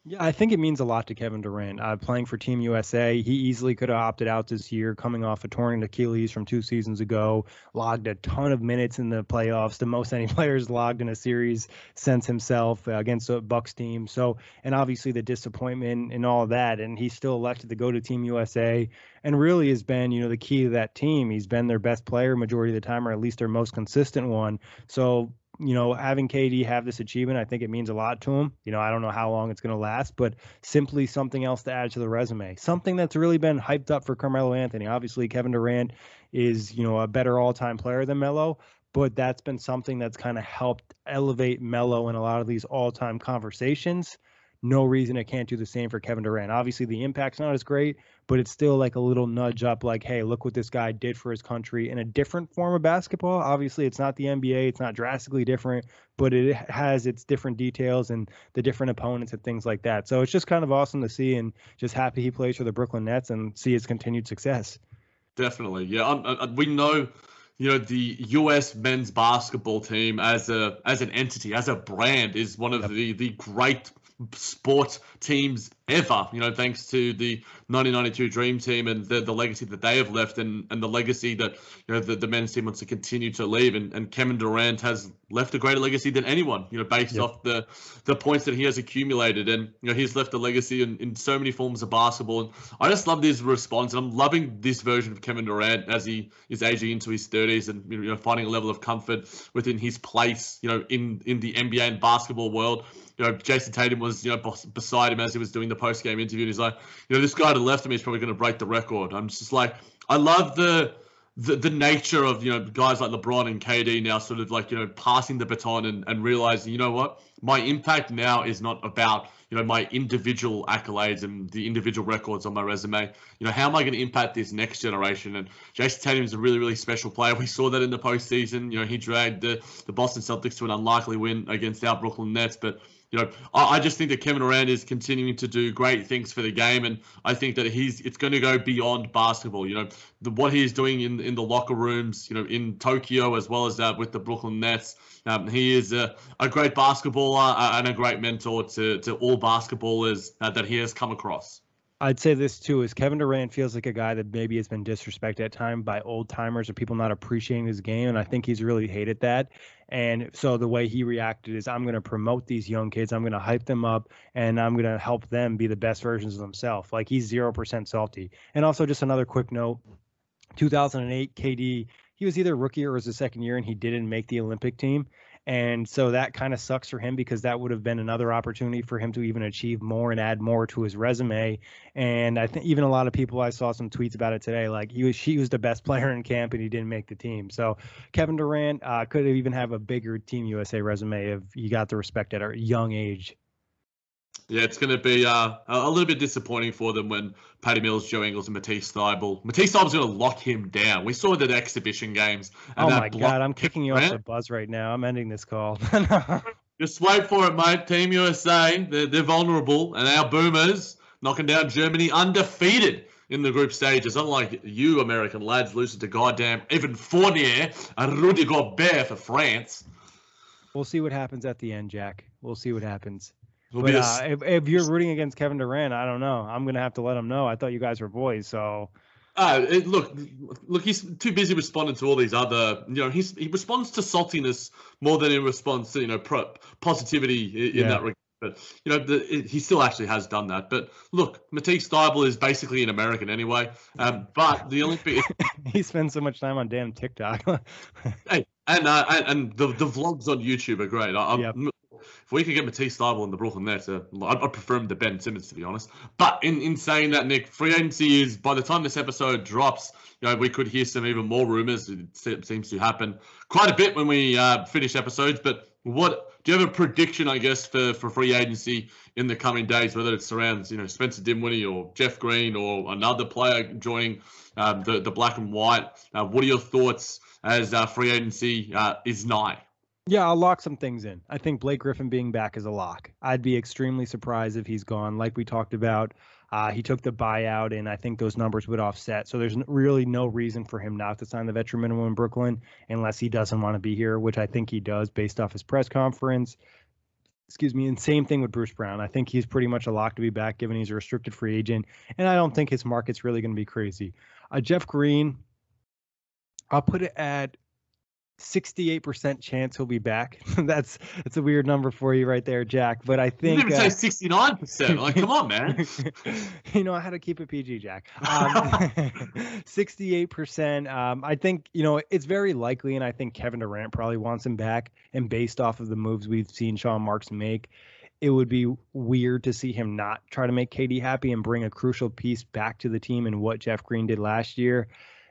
Yeah, I think it means a lot to Kevin Durant. Uh, playing for Team U S A, he easily could have opted out this year, coming off a torn Achilles from two seasons ago. Logged a ton of minutes in the playoffs, the most any players logged in a series since himself uh, against a Bucks team. So, and obviously the disappointment and all of that, and he's still elected to go to Team U S A, and really has been, you know, the key to that team. He's been their best player majority of the time, or at least their most consistent one. So, you know, having K D have this achievement, I think it means a lot to him. You know, I don't know how long it's going to last, but simply something else to add to the resume. Something that's really been hyped up for Carmelo Anthony. Obviously, Kevin Durant is, you know, a better all-time player than Melo, but that's been something that's kind of helped elevate Melo in a lot of these all-time conversations. No reason it can't do the same for Kevin Durant. Obviously, the impact's not as great, but it's still like a little nudge up, like, hey, look what this guy did for his country in a different form of basketball. Obviously, it's not the N B A. It's not drastically different, but it has its different details and the different opponents and things like that. So it's just kind of awesome to see, and just happy he plays for the Brooklyn Nets and see his continued success. Definitely. Yeah, I, I, we know, you know, the U S men's basketball team as a as an entity, as a brand, is one of yep. the, the great sports teams ever, you know, thanks to the nineteen ninety-two Dream Team and the, the legacy that they have left, and, and the legacy that, you know, the, the men's team wants to continue to leave. And, and Kevin Durant has left a greater legacy than anyone, you know, based yep. off the the points that he has accumulated. And, you know, he's left a legacy in, in so many forms of basketball. And I just love this response. And I'm loving this version of Kevin Durant as he is aging into his thirties and, you know, finding a level of comfort within his place, you know, in, in the N B A and basketball world. You know, Jason Tatum was, you know, beside him as he was doing the post-game interview. And he's like, you know, this guy to the left of me is probably going to break the record. I'm just like, I love the, the the nature of, you know, guys like LeBron and K D now sort of like, you know, passing the baton and, and realizing, you know what, my impact now is not about, you know, my individual accolades and the individual records on my resume. You know, how am I going to impact this next generation? And Jason Tatum is a really, really special player. We saw that in the postseason. You know, he dragged the, the Boston Celtics to an unlikely win against our Brooklyn Nets. But, you know, I, I just think that Kevin Durant is continuing to do great things for the game. And I think that he's it's going to go beyond basketball. You know, the, what he's doing in, in the locker rooms, you know, in Tokyo, as well as that with the Brooklyn Nets. Um, he is a, a great basketballer uh, and a great mentor to, to all basketballers uh, that he has come across. I'd say this too, is Kevin Durant feels like a guy that maybe has been disrespected at times by old timers or people not appreciating his game. And I think he's really hated that. And so the way he reacted is, I'm going to promote these young kids. I'm going to hype them up, and I'm going to help them be the best versions of themselves. Like, he's zero percent salty. And also, just another quick note, two thousand eight K D, he was either rookie or it was the second year, and he didn't make the Olympic team. And so that kind of sucks for him, because that would have been another opportunity for him to even achieve more and add more to his resume. And I think even a lot of people, I saw some tweets about it today, like he was, he was the best player in camp and he didn't make the team. So Kevin Durant uh, could have even have a bigger Team U S A resume if he got the respect at a young age. Yeah, it's going to be uh, a little bit disappointing for them when Patty Mills, Joe Ingles, and Matisse Thybulle. Matisse Thybulle's going to lock him down. We saw it at the exhibition games. And oh, my God. I'm kicking you off the buzz right now. I'm ending this call. Just wait for it, mate. Team U S A, they're, they're vulnerable. And our Boomers knocking down Germany undefeated in the group stages. Unlike you American lads losing to goddamn Evan Fournier and Rudy Gobert for France. We'll see what happens at the end, Jack. We'll see what happens. But uh, if, if you're rooting against Kevin Durant, I don't know. I'm going to have to let him know. I thought you guys were boys, so. Uh, it, look, look, he's too busy responding to all these other, you know, he's, he responds to saltiness more than he responds to, you know, pro, positivity in, yeah. in that regard. But, you know, the, it, he still actually has done that. But, look, Matisse Thybulle is basically an American anyway. Um, but the Olympic... he spends so much time on damn TikTok. Hey, and, uh, and and the the vlogs on YouTube are great. I, yep. If we could get Matisse Thybulle in the Brooklyn Nets, uh, I'd, I'd prefer him to Ben Simmons, to be honest. But in, in saying that, Nick, free agency is, by the time this episode drops, you know, we could hear some even more rumors. It seems to happen quite a bit when we uh, finish episodes. But what do you have a prediction, I guess, for, for free agency in the coming days, whether it surrounds, you know, Spencer Dinwiddie or Jeff Green or another player joining um, the, the black and white? Uh, what are your thoughts as uh, free agency uh, is nigh? Yeah, I'll lock some things in. I think Blake Griffin being back is a lock. I'd be extremely surprised if he's gone. Like we talked about, uh, he took the buyout, and I think those numbers would offset. So there's really no reason for him not to sign the veteran minimum in Brooklyn unless he doesn't want to be here, which I think he does based off his press conference. Excuse me. And same thing with Bruce Brown. I think he's pretty much a lock to be back, given he's a restricted free agent. And I don't think his market's really going to be crazy. Uh, Jeff Green, I'll put it at sixty-eight percent chance he'll be back. that's that's a weird number for you right there, Jack. But I think you didn't even uh, say sixty-nine percent. Like, come on, man. You know how to keep it P G, Jack. Um, sixty-eight percent. Um, I think, you know, it's very likely, and I think Kevin Durant probably wants him back. And based off of the moves we've seen Sean Marks make, it would be weird to see him not try to make K D happy and bring a crucial piece back to the team in what Jeff Green did last year.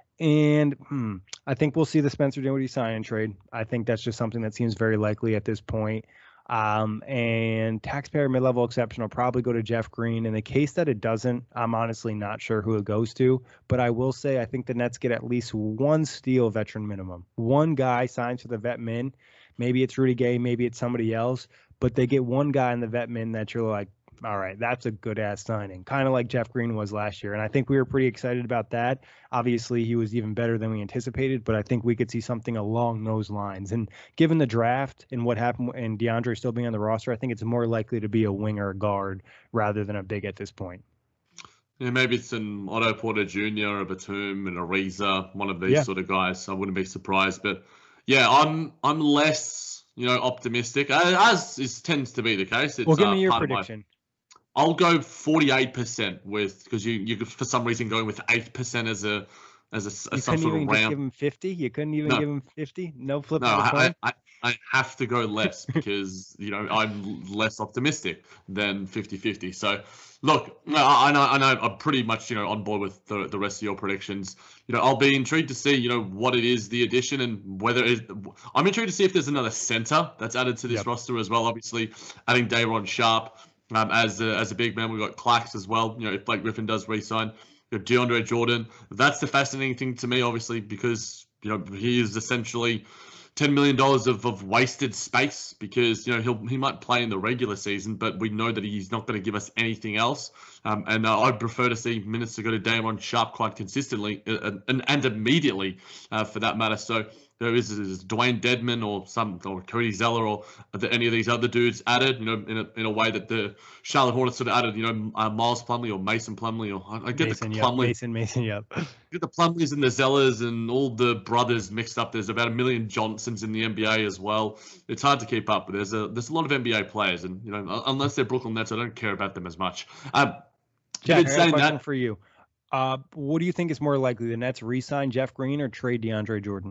And hmm, I think we'll see the Spencer Dinwiddie sign and trade. I think that's just something that seems very likely at this point. Um, and taxpayer mid-level exception will probably go to Jeff Green. In the case that it doesn't, I'm honestly not sure who it goes to. But I will say I think the Nets get at least one steal veteran minimum. One guy signs for the vet min. Maybe it's Rudy Gay, maybe it's somebody else. But they get one guy in the vet min that you're like, all right, that's a good-ass signing, kind of like Jeff Green was last year. And I think we were pretty excited about that. Obviously, he was even better than we anticipated, but I think we could see something along those lines. And given the draft and what happened and DeAndre still being on the roster, I think it's more likely to be a wing or a guard rather than a big at this point. Yeah, maybe it's an Otto Porter Junior, a Batum, and a Ariza, one of these Yeah. sort of guys. I wouldn't be surprised. But, yeah, I'm I'm less, you know, optimistic, as is tends to be the case. It's, well, give me uh, your part of my- prediction. I'll go forty-eight percent with because you you for some reason going with eight percent as a as a as You some couldn't sort even of just round. give him fifty? You couldn't even No. give him fifty? No flip No, of the I, coin? I I have to go less because you know I'm less optimistic than fifty-fifty. So look, no, I I know I know I'm pretty much you know on board with the the rest of your predictions. You know I'll be intrigued to see you know what it is the addition and whether it. I'm intrigued to see if there's another center that's added to this Yep. roster as well. Obviously, adding Day'Ron Sharpe. Um, as a, as a big man, we've got Clax as well. You know, if Blake Griffin does re-sign, you know, DeAndre Jordan. That's the fascinating thing to me, obviously, because you know he is essentially ten million dollars of, of wasted space because you know he'll he might play in the regular season, but we know that he's not going to give us anything else. Um, and uh, I'd prefer to see minutes to go to Day'Ron Sharpe quite consistently uh, and and immediately, uh, for that matter. So. There is, is Dwayne Dedman or some or Cody Zeller or any of these other dudes added, you know, in a in a way that the Charlotte Hornets sort of added, you know, uh, Miles Plumlee or Mason Plumlee or I get Mason, the yep. Plumlee, Mason, Mason, yep. get the Plumlees and the Zellers and all the brothers mixed up. There's about a million Johnsons in the N B A as well. It's hard to keep up, but there's a there's a lot of N B A players, and you know, unless they're Brooklyn Nets, I don't care about them as much. Um, Jack, I got a saying question that, for you. Uh, what do you think is more likely, the Nets re-sign Jeff Green or trade DeAndre Jordan?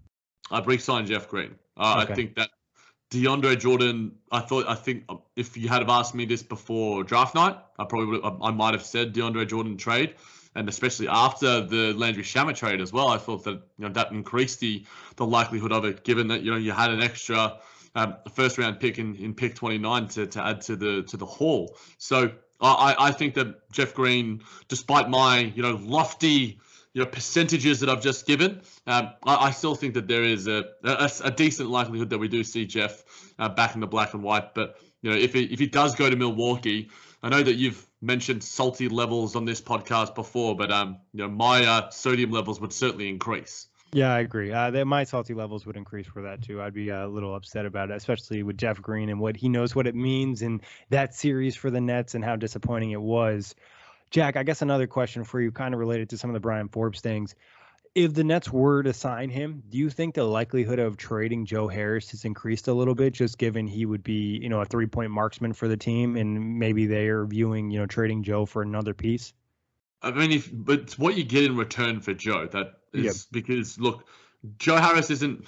I'd re-sign Jeff Green. Uh, Okay. I think that DeAndre Jordan. I thought. I think if you had have asked me this before draft night, I probably would. I, I might have said DeAndre Jordan trade, and especially after the Landry Shamet trade as well. I thought that you know that increased the the likelihood of it, given that you know you had an extra um, first round pick in, in pick twenty-nine to, to add to the to the haul. So I I think that Jeff Green, despite my you know lofty. You know, percentages that I've just given, um, I, I still think that there is a, a, a decent likelihood that we do see Jeff uh, back in the black and white. But, you know, if he, if he does go to Milwaukee, I know that you've mentioned salty levels on this podcast before, but, um, you know, my uh, sodium levels would certainly increase. Yeah, I agree. Uh, that my salty levels would increase for that too. I'd be uh, a little upset about it, especially with Jeff Green and what he knows what it means in that series for the Nets and how disappointing it was. Jack, I guess another question for you, kind of related to some of the Brian Forbes things. If the Nets were to sign him, do you think the likelihood of trading Joe Harris has increased a little bit, just given he would be, you know, a three-point marksman for the team, and maybe they are viewing, you know, trading Joe for another piece? I mean, if but it's what you get in return for Joe. That is Yep. because look, Joe Harris isn't.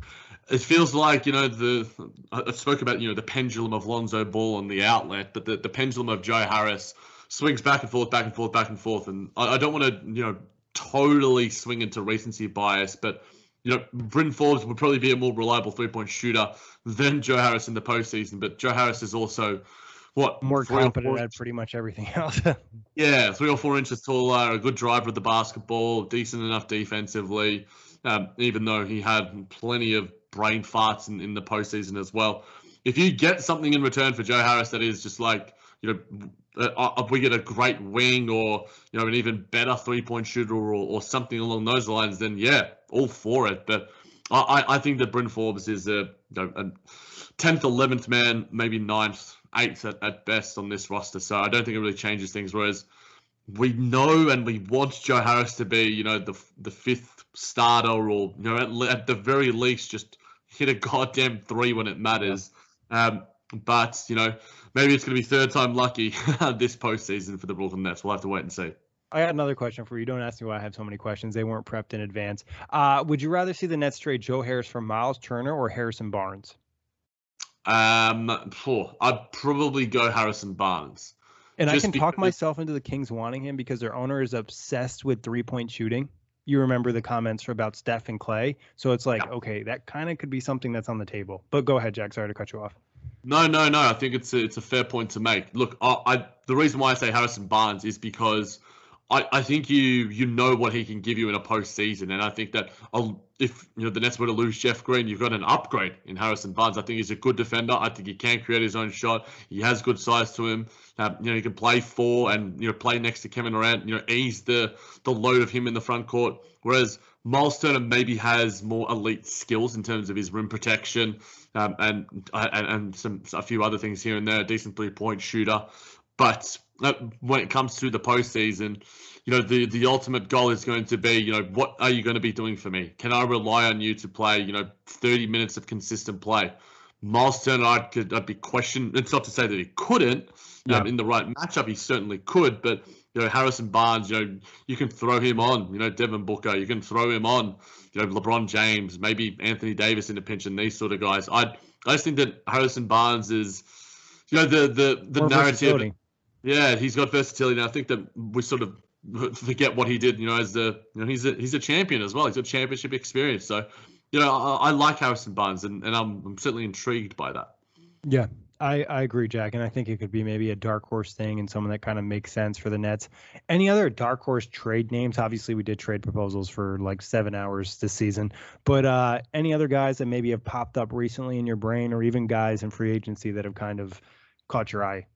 It feels like you know the. I spoke about you know the pendulum of Lonzo Ball and the outlet, but the, the pendulum of Joe Harris swings back and forth, back and forth, back and forth, and I, I don't want to you know totally swing into recency bias, but you know Bryn Forbes would probably be a more reliable three-point shooter than Joe Harris in the postseason. But Joe Harris is also what More three or competent four- at pretty much everything else. Yeah, three or four inches taller, a good driver of the basketball, decent enough defensively, um, even though he had plenty of brain farts in, in the postseason as well. If you get something in return for Joe Harris that is just like, you know, uh, uh, we get a great wing or, you know, an even better three-point shooter or, or something along those lines, then yeah, all for it. But I, I think that Bryn Forbes is a, you know, a tenth, eleventh man, maybe ninth, eighth at, at best on this roster. So I don't think it really changes things. Whereas we know and we want Joe Harris to be, you know, the the fifth starter, or, you know, at, at the very least just hit a goddamn three when it matters. Um, but, you know, maybe it's going to be third time lucky this postseason for the Brooklyn Nets. We'll have to wait and see. I got another question for you. Don't ask me why I have so many questions. They weren't prepped in advance. Uh, would you rather see the Nets trade Joe Harris for Miles Turner or Harrison Barnes? Um, phew, I'd probably go Harrison Barnes. And Just I can talk because- myself into the Kings wanting him because their owner is obsessed with three-point shooting. You remember the comments about Steph and Clay. So it's like, Yeah. okay, that kind of could be something that's on the table. But go ahead, Jack. Sorry to cut you off. No, no, no. I think it's a, it's a fair point to make. Look, I, I the reason why I say Harrison Barnes is because I, I think you you know what he can give you in a postseason, and I think that I'll, if you know the Nets were to lose Jeff Green, you've got an upgrade in Harrison Barnes. I think he's a good defender. I think he can create his own shot. He has good size to him. Um, you know, he can play four and you know play next to Kevin Durant. You know, ease the the load of him in the front court. Whereas Miles Turner maybe has more elite skills in terms of his rim protection um, and, and and some a few other things here and there. A decent three point shooter, but uh, when it comes to the postseason, you know, the, the ultimate goal is going to be, you know, what are you going to be doing for me? Can I rely on you to play, you know, thirty minutes of consistent play? Miles Turner, I'd, could, I'd be questioned. It's not to say that he couldn't. Yeah. Um, in the right matchup, he certainly could. But, you know, Harrison Barnes, you know, you can throw him on, you know, Devin Booker. You can throw him on, you know, LeBron James, maybe Anthony Davis in a pinch, and these sort of guys. I I just think that Harrison Barnes is, you know, the, the, the More narrative. versatility. Yeah, he's got versatility. And I think that we sort of forget what he did, you know, as the, you know, he's a, he's a champion as well. He's got championship experience. So, you know, I, I like Harrison Barnes, and, and I'm, I'm certainly intrigued by that. Yeah, I, I agree, Jack. And I think it could be maybe a dark horse thing and someone that kind of makes sense for the Nets. Any other dark horse trade names? Obviously, we did trade proposals for like seven hours this season. But uh, any other guys that maybe have popped up recently in your brain, or even guys in free agency that have kind of caught your eye?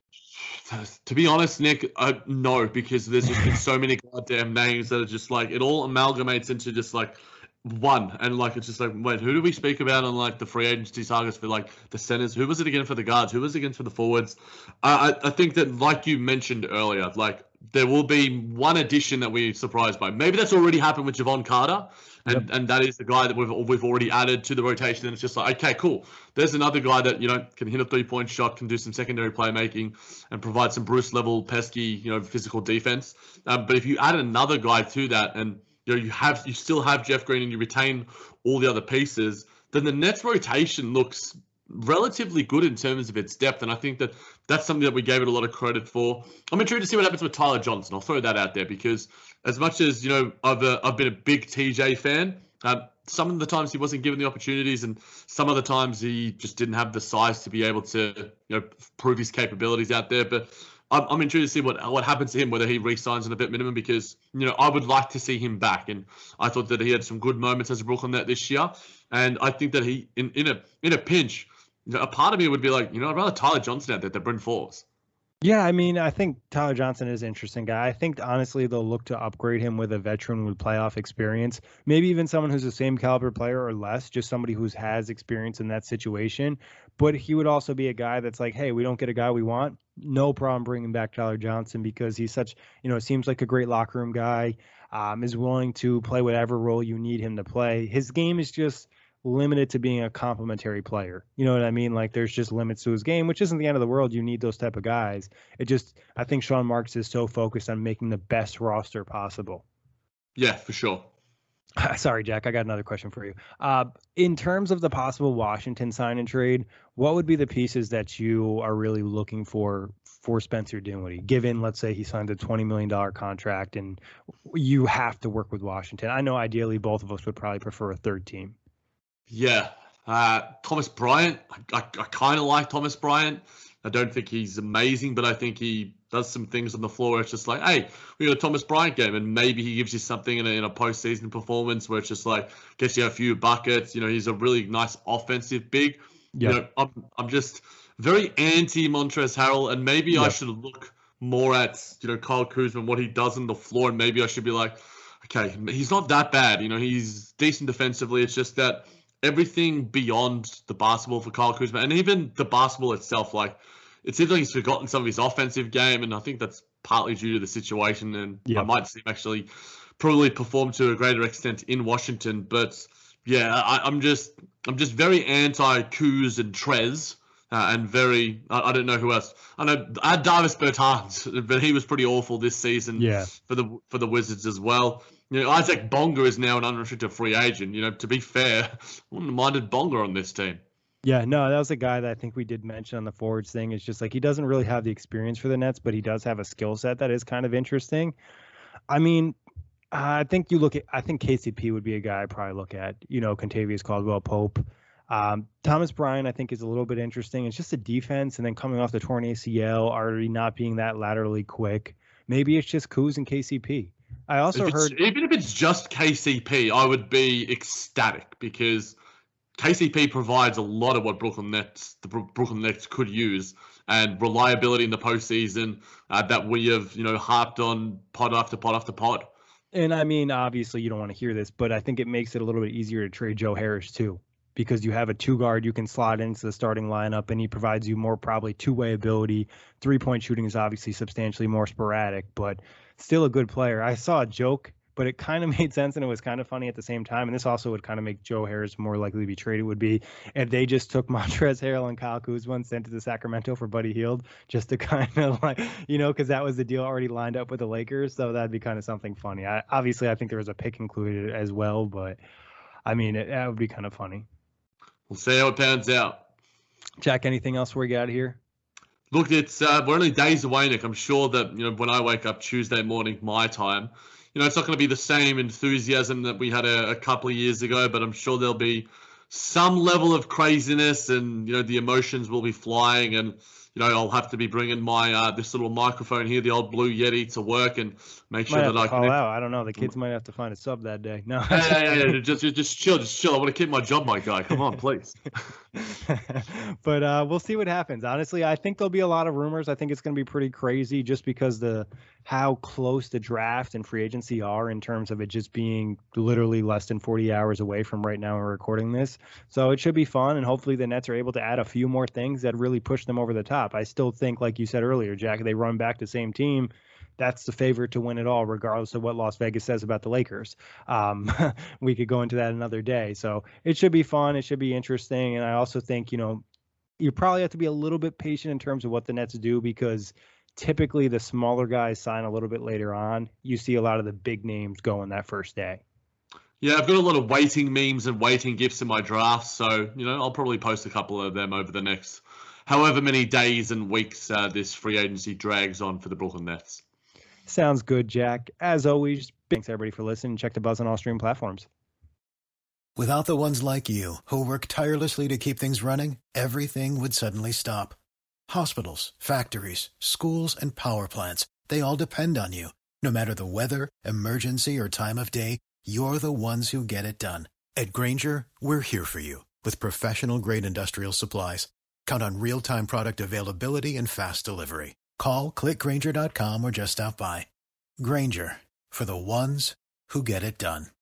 To be honest, Nick, uh, no, because there's just been so many goddamn names that are just like, it all amalgamates into just like one. And like, it's just like, wait, who do we speak about on like the free agency targets for like the centers? Who was it again for the guards? Who was it again for the forwards? Uh, I, I think that, like you mentioned earlier, like there will be one addition that we're surprised by. Maybe that's already happened with Javon Carter. And, Yep. and that is the guy that we've we've already added to the rotation. And it's just like, okay, cool. There's another guy that, you know, can hit a three-point shot, can do some secondary playmaking, and provide some Bruce-level, pesky, you know, physical defense. Um, but if you add another guy to that, and you know, you have you still have Jeff Green, and you retain all the other pieces, then the Nets rotation looks relatively good in terms of its depth. And I think that that's something that we gave it a lot of credit for. I'm intrigued to see what happens with Tyler Johnson. I'll throw that out there, because as much as, you know, I've uh, I've been a big T J fan, um, some of the times he wasn't given the opportunities, and some of the times he just didn't have the size to be able to, you know, prove his capabilities out there. But I'm, I'm intrigued to see what what happens to him, whether he re-signs on a vet minimum, because, you know, I would like to see him back. And I thought that he had some good moments as a Brooklyn Net this year. And I think that he, in, in a in a pinch, you know, a part of me would be like, you know, I'd rather Tyler Johnson out there than Bryn Forbes. Yeah, I mean, I think Tyler Johnson is an interesting guy. I think, honestly, they'll look to upgrade him with a veteran with playoff experience, maybe even someone who's the same caliber player or less, just somebody who has experience in that situation. But he would also be a guy that's like, hey, we don't get a guy we want, no problem bringing back Tyler Johnson, because he's such, you know, seems like a great locker room guy, um, is willing to play whatever role you need him to play. His game is just limited to being a complementary player. You know what I mean? Like, there's just limits to his game, which isn't the end of the world. You need those type of guys. It just, I think Sean Marks is so focused on making the best roster possible. Yeah, for sure. Sorry, Jack, I got another question for you. Uh, in terms of the possible Washington sign and trade, what would be the pieces that you are really looking for for Spencer Dinwiddie, given, let's say, he signed a twenty million dollars contract and you have to work with Washington? I know ideally both of us would probably prefer a third team. Yeah. Uh, Thomas Bryant, I, I, I kind of like Thomas Bryant. I don't think he's amazing, but I think he does some things on the floor where it's just like, hey, we got a Thomas Bryant game, and maybe he gives you something in a, in a postseason performance where it's just like, gets you a few buckets. You know, he's a really nice offensive big. Yep. You know, I'm, I'm just very anti Montrezl Harrell, and maybe Yep. I should look more at, you know, Kyle Kuzma and what he does on the floor, and maybe I should be like, okay, he's not that bad. You know, he's decent defensively. It's just that everything beyond the basketball for Kyle Kuzma, and even the basketball itself, like, it seems like he's forgotten some of his offensive game, and I think that's partly due to the situation, and yep. I might see him actually probably perform to a greater extent in Washington. But yeah, I, I'm just I'm just very anti Kuz and Trez, uh, and very I, I don't know who else. I know I had Davis Bertans, but he was pretty awful this season yeah. for the for the Wizards as well. You know, Isaac Bonga is now an unrestricted free agent. You know, to be fair, I wouldn't have minded Bonga on this team. Yeah, no, that was a guy that I think we did mention on the forwards thing. It's just like he doesn't really have the experience for the Nets, but he does have a skill set that is kind of interesting. I mean, I think you look at, I think K C P would be a guy I'd probably look at, you know, Contavious Caldwell Pope. Um, Thomas Bryant, I think, is a little bit interesting. It's just a defense, and then coming off the torn A C L, already not being that laterally quick. Maybe it's just Kuz and K C P. I also if heard. Even if it's just K C P, I would be ecstatic because K C P provides a lot of what Brooklyn Nets, the Brooklyn Nets could use, and reliability in the postseason uh, that we have, you know, harped on pod after pod after pod. And I mean, obviously, you don't want to hear this, but I think it makes it a little bit easier to trade Joe Harris too, because you have a two guard you can slot into the starting lineup, and he provides you more probably two way ability. Three point shooting is obviously substantially more sporadic, but still a good player. I saw a joke, but it kind of made sense and it was kind of funny at the same time. And this also would kind of make Joe Harris more likely to be traded, would be if they just took Montrezl Harrell and Kyle Kuzma and sent it to Sacramento for Buddy Hield, just to kind of like, you know, because that was the deal already lined up with the Lakers. So that'd be kind of something funny. I, obviously, I think there was a pick included as well, but I mean, it, that would be kind of funny. We'll see how it pans out. Jack, anything else we got here? Look, it's uh, we're only days away, Nick. I'm sure that, you know, when I wake up Tuesday morning, my time, you know, it's not going to be the same enthusiasm that we had a, a couple of years ago, but I'm sure there'll be some level of craziness, and, you know, the emotions will be flying, and, you know, I'll have to be bringing my uh, this little microphone here, the old Blue Yeti, to work and make sure might that I call can. out. I don't know. The kids might have to find a sub that day. No. Hey, hey, hey, just, just, just chill, just chill. I want to keep my job, my guy. Come on, please. But uh, we'll see what happens. Honestly, I think there'll be a lot of rumors. I think it's going to be pretty crazy just because the how close the draft and free agency are in terms of it just being literally less than forty hours away from right now we're recording this. So it should be fun, and hopefully the Nets are able to add a few more things that really push them over the top. I still think, like you said earlier, Jack, they run back the same team. That's the favorite to win it all, regardless of what Las Vegas says about the Lakers. Um, we could go into that another day. So it should be fun. It should be interesting. And I also think, you know, you probably have to be a little bit patient in terms of what the Nets do, because typically the smaller guys sign a little bit later on. You see a lot of the big names go on that first day. Yeah, I've got a lot of waiting memes and waiting gifs in my draft. So, you know, I'll probably post a couple of them over the next however many days and weeks uh, this free agency drags on for the Brooklyn Nets. Sounds good, Jack. As always, thanks everybody for listening. Check the Buzz on all stream platforms. Without the ones like you, who work tirelessly to keep things running, everything would suddenly stop. Hospitals, factories, schools, and power plants, they all depend on you. No matter the weather, emergency, or time of day, you're the ones who get it done. At Grainger, we're here for you with professional-grade industrial supplies. Count on real-time product availability and fast delivery. Call, click Grainger dot com, or just stop by. Grainger, for the ones who get it done.